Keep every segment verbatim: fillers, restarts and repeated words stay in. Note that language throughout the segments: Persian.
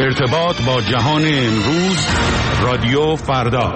ارتباط با جهان امروز، رادیو فردا.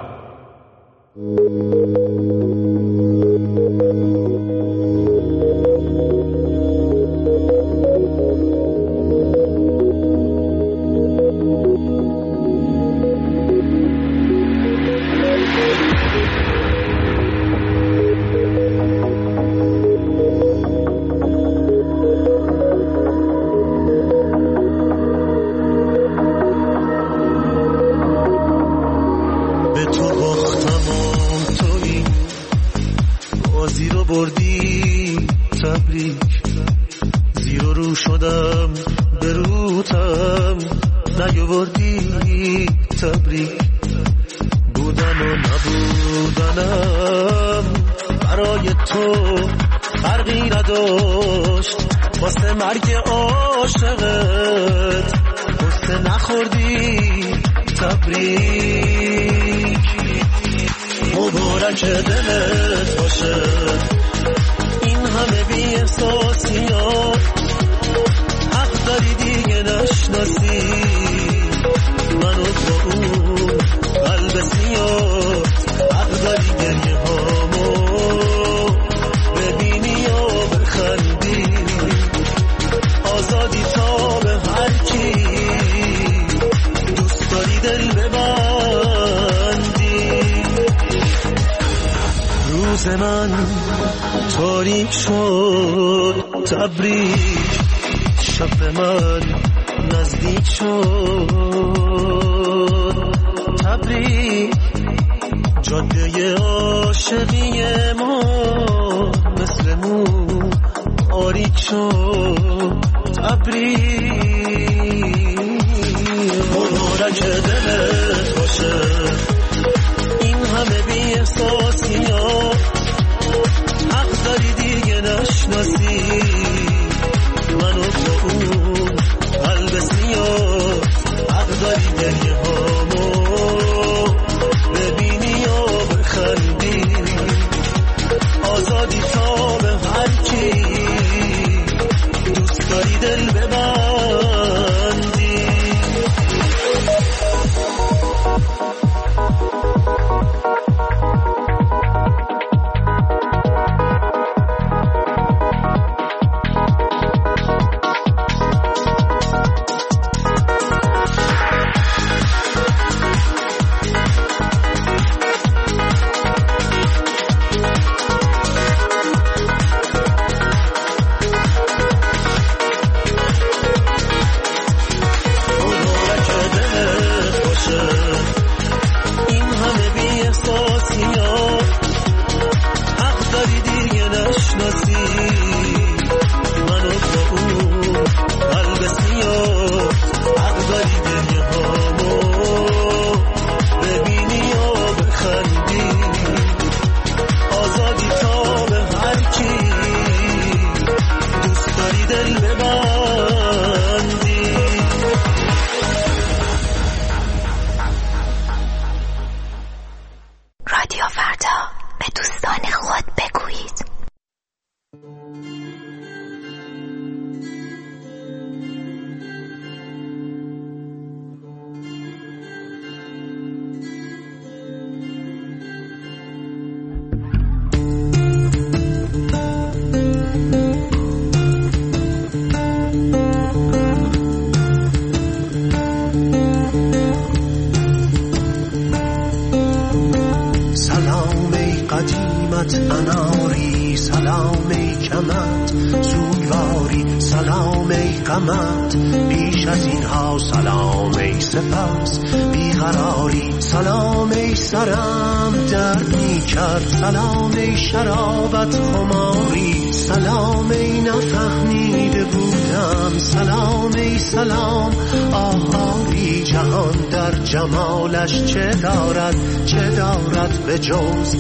چه دارد چه دارد به جز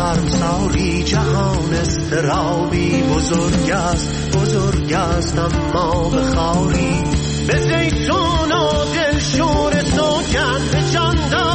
شرمساری جهان استرابی بزرگ است بزرگ است اما به خاری به زیتون و دلشور سوگن به جان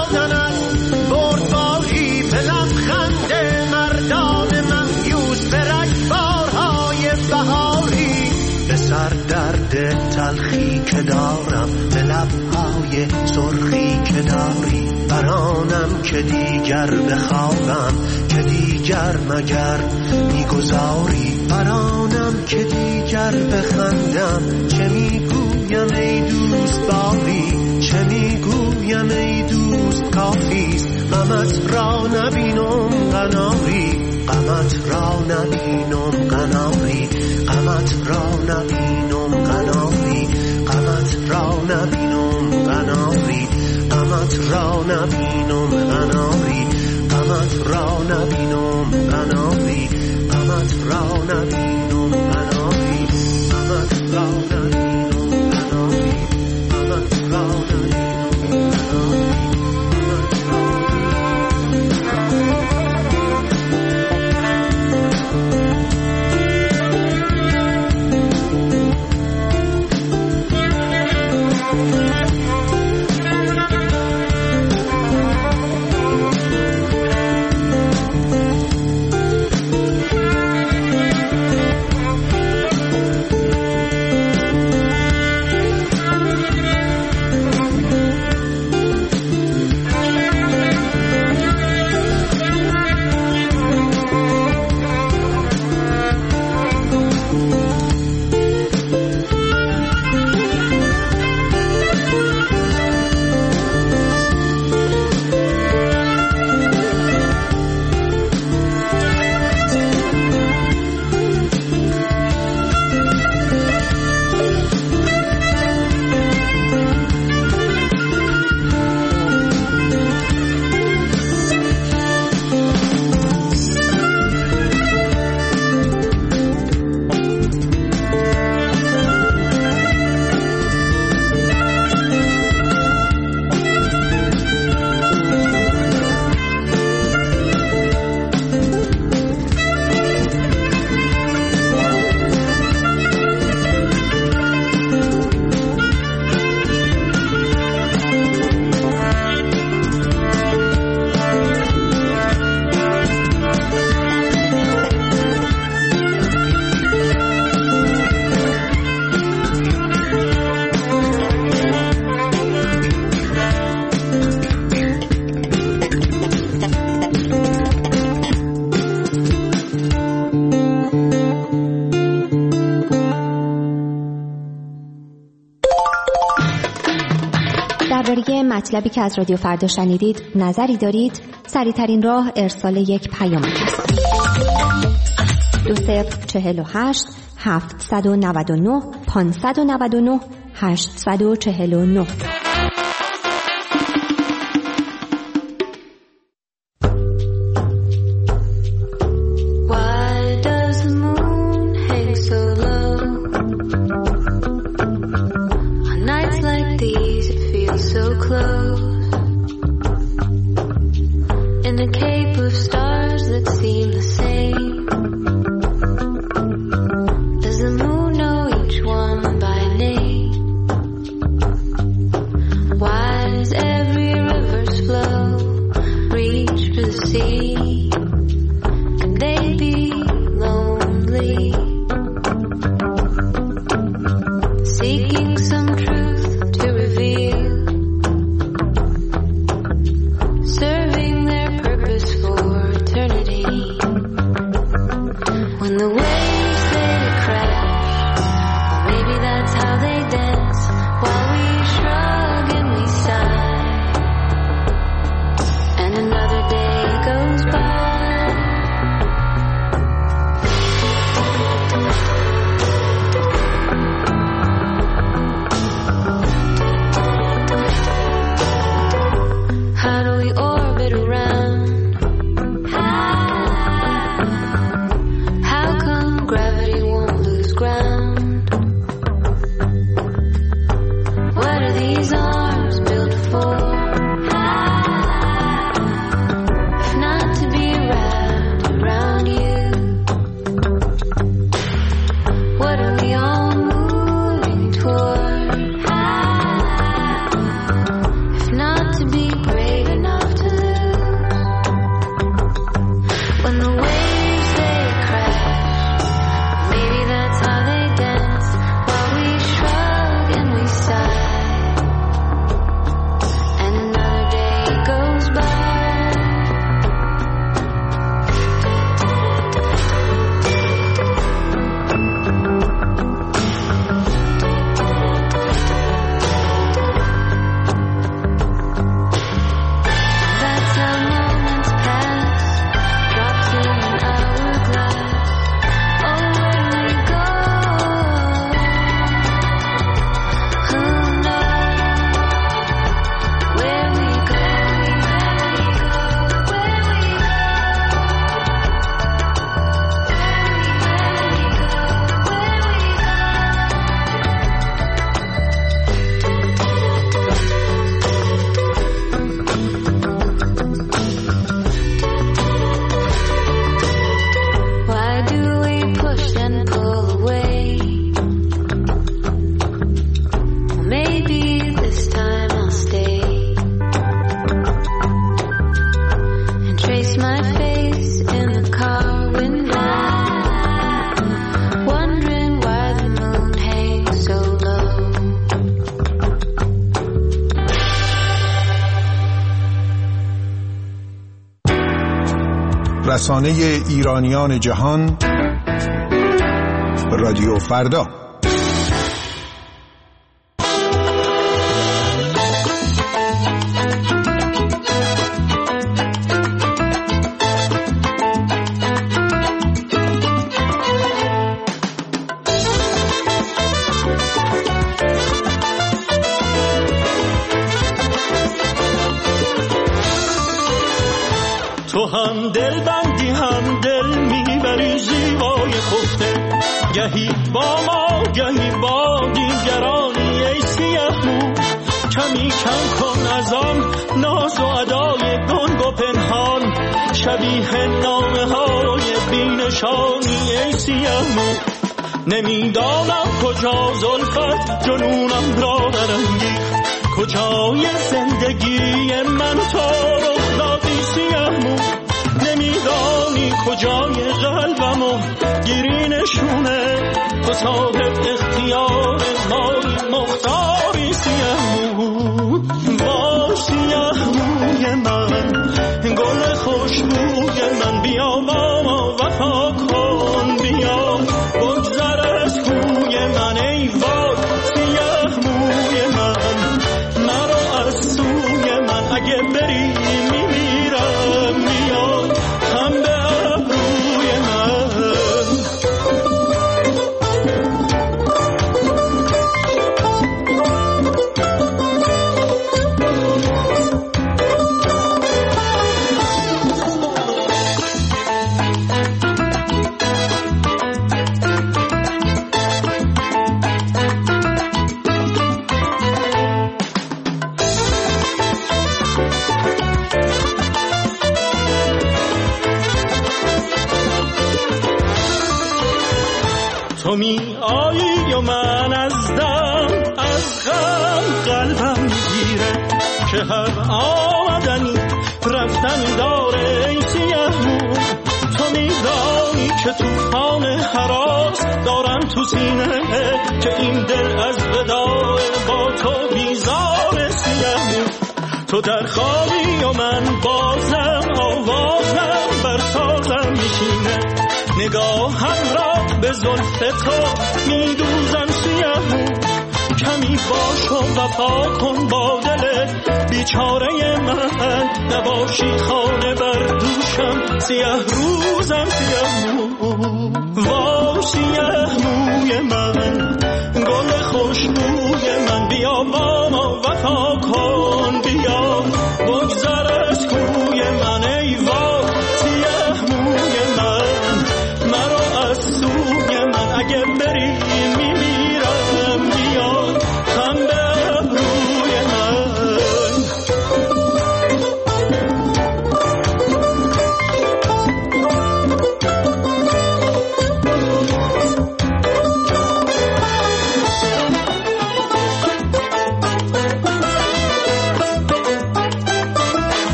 دادنت بردباری به لبخند مردان مهیوس به رگبارهای بهاری به سر درد تلخی که دارم، به لبهای سرخی که داری، برانم که دیگر بخوابم، که دیگر مگر میگذاری، برانم که دیگر بخندم، چه میگویم ای دوست باری، چه میگویم ای دوست کافیست، غمت را نبینم قناری، غمت را نبینم قناری، غمت را نبینم قناری، غمت را نبینم قناری، غمت را نبینم قناری، غمت را نبینم قناری، غمت را نبینم قناری، غمت را نبینم قناری، غمت را نبینم قناری. مطلبی که از رادیو فردا شنیدید نظری دارید؟ سریع‌ترین راه ارسال یک پیام است. دو صفر چهل و هشت هفتصد و نود و نه پانصد و نود و نه هشتصد و چهل و نه. Serving their purpose for eternity. رسانه ایرانیان جهان، رادیو فردا. تو هم دل بندی هم دل میبری زیبای خفته، گهی با ما گهی با دیگرانی. ای سیاه مو کمی کم کن از آن ناز و ادای گنگ و پنهان، شبیه نامه های بینشانی. ای سیاه مو نمیدانم کجا زلفت جنونم را برانگیخت، کجای زندگی من تو رخ دادی سیاه مو. نمیدانی کجای قلبم و گیرینشونه، تو صاحب اختیار مایی مختاری سیاه مو. با سیاه موی من گل خوشبوی من، بیا با ما وفا کن، بیا بگذر از کوی من. ای وای سیاه موی من، مرا از سوی من اگه بری میمیرم، بیا هم به ابروی من. تو می آیی و من از دم از غم قلبم میگیره، که هر آمدنی رفتنی داره. ای سیاه مو تو میدانی که توفان هراس دارم تو سینه، که این دل از وداع با تو بیزار. سیاه مو تو در خوابی و من بازم آوازم بر سازم میشینه، نگاهم را به زلف تو میدوزم سیاه مو. کمی باش و وفا کن با دل بیچاره من، نباشی خانه بر دوشم سیاه روزم سیاه مو. وا سیاه موی من گل خوشبوی